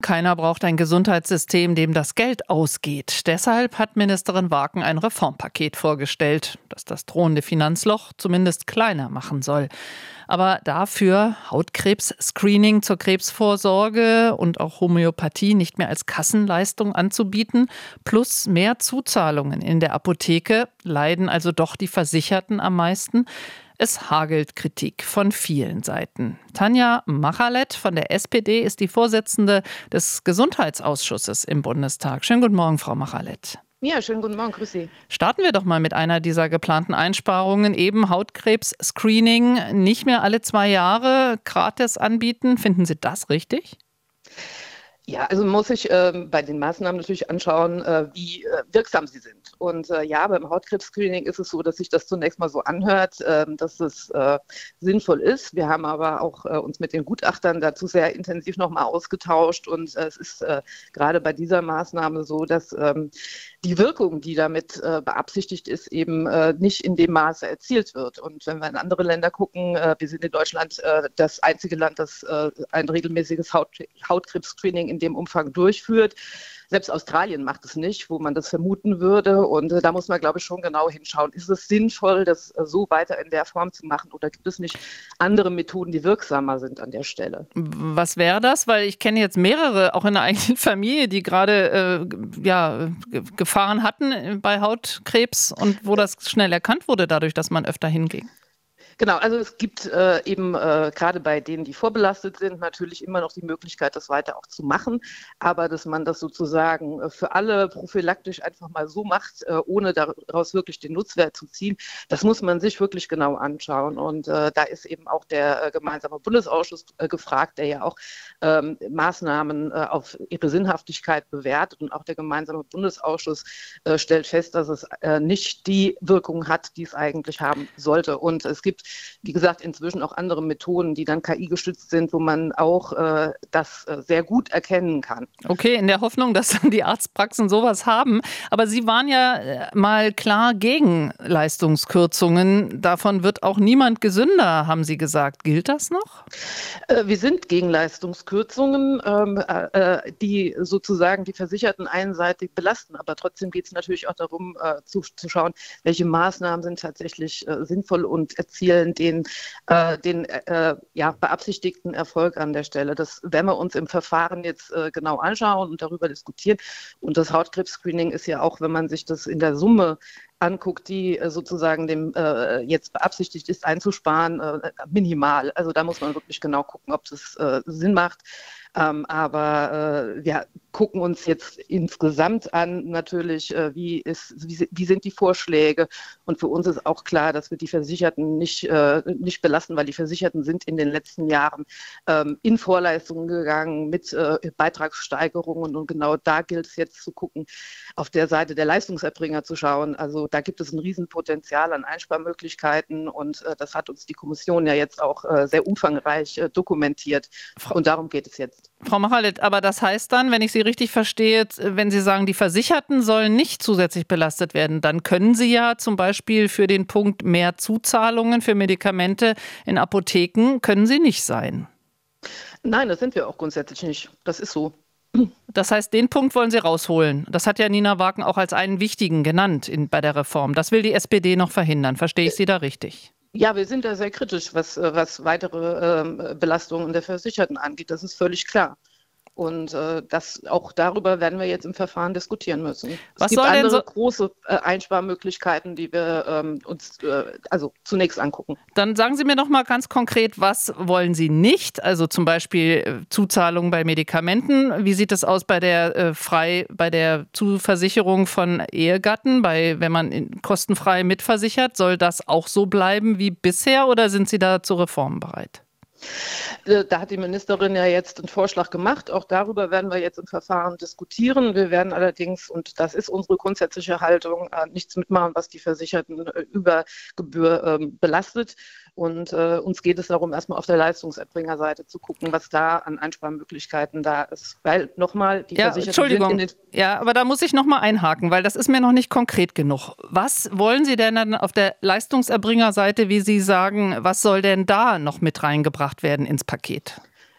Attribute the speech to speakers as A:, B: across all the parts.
A: Keiner braucht ein Gesundheitssystem, dem das Geld ausgeht. Deshalb hat Ministerin Waken ein Reformpaket vorgestellt, das das drohende Finanzloch zumindest kleiner machen soll. Aber dafür Hautkrebs-Screening zur Krebsvorsorge und auch Homöopathie nicht mehr als Kassenleistung anzubieten, plus mehr Zuzahlungen in der Apotheke, leiden also doch die Versicherten am meisten. Es hagelt Kritik von vielen Seiten. Tanja Machalet von der SPD ist die Vorsitzende des Gesundheitsausschusses im Bundestag. Schönen guten Morgen, Frau Machalet.
B: Ja, schönen guten Morgen, grüß Sie.
A: Starten wir doch mal mit einer dieser geplanten Einsparungen. Eben Hautkrebs-Screening nicht mehr alle 2 Jahre gratis anbieten. Finden Sie das richtig?
B: Ja, also muss ich bei den Maßnahmen natürlich anschauen, wie wirksam sie sind. Und ja, beim Hautkrebs-Screening ist es so, dass sich das zunächst mal so anhört, dass es sinnvoll ist. Wir haben aber auch uns mit den Gutachtern dazu sehr intensiv nochmal ausgetauscht. Und es ist gerade bei dieser Maßnahme so, dass die Wirkung, die damit beabsichtigt ist, eben nicht in dem Maße erzielt wird. Und wenn wir in andere Länder gucken, wir sind in Deutschland das einzige Land, das ein regelmäßiges Hautkrebs-Screening in dem Umfang durchführt. Selbst Australien macht es nicht, wo man das vermuten würde. Und da muss man, glaube ich, schon genau hinschauen. Ist es sinnvoll, das so weiter in der Form zu machen? Oder gibt es nicht andere Methoden, die wirksamer sind an der Stelle?
A: Was wäre das? Weil ich kenne jetzt mehrere, auch in der eigenen Familie, die gerade Gefahren hatten bei Hautkrebs und wo das schnell erkannt wurde, dadurch, dass man öfter hinging.
B: Genau, also es gibt eben gerade bei denen, die vorbelastet sind, natürlich immer noch die Möglichkeit, das weiter auch zu machen. Aber dass man das sozusagen für alle prophylaktisch einfach mal so macht, ohne daraus wirklich den Nutzwert zu ziehen, das muss man sich wirklich genau anschauen. Und da ist eben auch der gemeinsame Bundesausschuss gefragt, der ja auch Maßnahmen auf ihre Sinnhaftigkeit bewertet. Und auch der gemeinsame Bundesausschuss stellt fest, dass es nicht die Wirkung hat, die es eigentlich haben sollte. Und es gibt, wie gesagt, inzwischen auch andere Methoden, die dann KI-gestützt sind, wo man auch das sehr gut erkennen kann.
A: Okay, in der Hoffnung, dass dann die Arztpraxen sowas haben. Aber Sie waren ja mal klar gegen Leistungskürzungen. Davon wird auch niemand gesünder, haben Sie gesagt. Gilt das noch?
B: Wir sind gegen Leistungskürzungen, die sozusagen die Versicherten einseitig belasten. Aber trotzdem geht es natürlich auch darum, zu schauen, welche Maßnahmen sind tatsächlich sinnvoll und erzielen den beabsichtigten Erfolg an der Stelle. Das werden wir uns im Verfahren jetzt genau anschauen und darüber diskutieren. Und das Hautkrebs-Screening ist ja auch, wenn man sich das in der Summe anguckt, die sozusagen dem jetzt beabsichtigt ist, einzusparen, minimal. Also da muss man wirklich genau gucken, ob das Sinn macht. Aber wir gucken uns jetzt insgesamt an, natürlich, wie sind die Vorschläge. Und für uns ist auch klar, dass wir die Versicherten nicht belasten, weil die Versicherten sind in den letzten Jahren in Vorleistungen gegangen mit Beitragssteigerungen. Und genau da gilt es jetzt zu gucken, auf der Seite der Leistungserbringer zu schauen. Also da gibt es ein Riesenpotenzial an Einsparmöglichkeiten. Und das hat uns die Kommission ja jetzt auch sehr umfangreich dokumentiert. Und darum geht es jetzt.
A: Frau Machalet, aber das heißt dann, wenn ich Sie richtig verstehe, wenn Sie sagen, die Versicherten sollen nicht zusätzlich belastet werden, dann können Sie ja zum Beispiel für den Punkt mehr Zuzahlungen für Medikamente in Apotheken, können Sie nicht sein.
B: Nein, das sind wir auch grundsätzlich nicht. Das ist so.
A: Das heißt, den Punkt wollen Sie rausholen. Das hat ja Nina Waken auch als einen wichtigen genannt bei der Reform. Das will die SPD noch verhindern. Verstehe ich Sie da richtig?
B: Ja, wir sind da sehr kritisch, was weitere Belastungen der Versicherten angeht. Das ist völlig klar. Und auch darüber werden wir jetzt im Verfahren diskutieren müssen. Es gibt andere große Einsparmöglichkeiten, die wir uns zunächst angucken.
A: Dann sagen Sie mir noch mal ganz konkret, was wollen Sie nicht? Also zum Beispiel Zuzahlung bei Medikamenten. Wie sieht es aus bei der Zuversicherung von Ehegatten, wenn man kostenfrei mitversichert? Soll das auch so bleiben wie bisher oder sind Sie da zu Reformen bereit?
B: Da hat die Ministerin ja jetzt einen Vorschlag gemacht. Auch darüber werden wir jetzt im Verfahren diskutieren. Wir werden allerdings, und das ist unsere grundsätzliche Haltung, nichts mitmachen, was die Versicherten über Gebühr belastet. Und uns geht es darum, erstmal auf der Leistungserbringerseite zu gucken, was da an Einsparmöglichkeiten da ist. Weil nochmal, die Versicherten
A: Entschuldigung. Ja, aber da muss ich nochmal einhaken, weil das ist mir noch nicht konkret genug. Was wollen Sie denn dann auf der Leistungserbringerseite, wie Sie sagen, was soll denn da noch mit reingebracht werden ins Paket?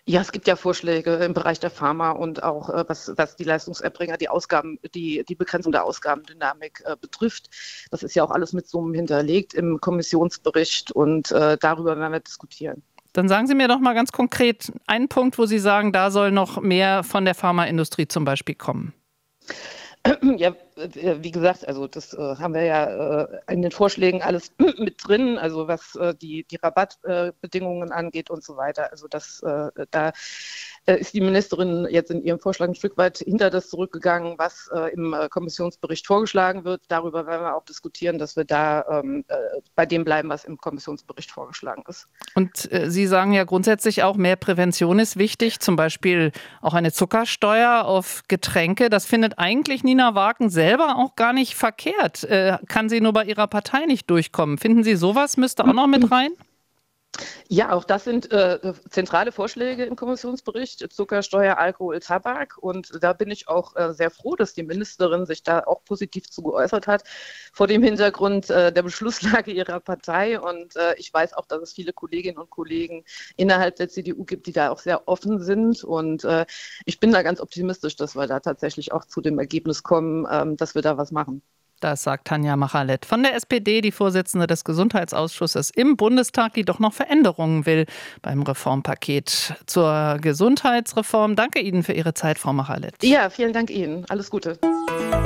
B: Ja, es gibt ja Vorschläge im Bereich der Pharma und auch was die Leistungserbringer, die Ausgaben, die Begrenzung der Ausgabendynamik betrifft. Das ist ja auch alles mit Summen hinterlegt im Kommissionsbericht und darüber werden wir diskutieren.
A: Dann sagen Sie mir doch mal ganz konkret einen Punkt, wo Sie sagen, da soll noch mehr von der Pharmaindustrie zum Beispiel kommen.
B: Ja, wie gesagt, also das haben wir ja in den Vorschlägen alles mit drin, also was die Rabattbedingungen angeht und so weiter. Also da ist die Ministerin jetzt in ihrem Vorschlag ein Stück weit hinter das zurückgegangen, was im Kommissionsbericht vorgeschlagen wird. Darüber werden wir auch diskutieren, dass wir da bei dem bleiben, was im Kommissionsbericht vorgeschlagen ist.
A: Und Sie sagen ja grundsätzlich auch, mehr Prävention ist wichtig, zum Beispiel auch eine Zuckersteuer auf Getränke. Das findet eigentlich Nina Waaken selber auch gar nicht verkehrt. Kann sie nur bei ihrer Partei nicht durchkommen. Finden Sie, sowas müsste auch noch mit rein?
B: Ja, auch das sind zentrale Vorschläge im Kommissionsbericht, Zuckersteuer, Alkohol, Tabak. Und da bin ich auch sehr froh, dass die Ministerin sich da auch positiv zu geäußert hat, vor dem Hintergrund der Beschlusslage ihrer Partei. Und ich weiß auch, dass es viele Kolleginnen und Kollegen innerhalb der CDU gibt, die da auch sehr offen sind. Und ich bin da ganz optimistisch, dass wir da tatsächlich auch zu dem Ergebnis kommen, dass wir da was machen.
A: Das sagt Tanja Machalett von der SPD, die Vorsitzende des Gesundheitsausschusses im Bundestag, die doch noch Veränderungen will beim Reformpaket zur Gesundheitsreform. Danke Ihnen für Ihre Zeit, Frau Machalett.
B: Ja, vielen Dank Ihnen. Alles Gute.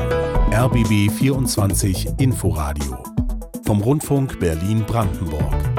C: RBB 24 Inforadio vom Rundfunk Berlin-Brandenburg.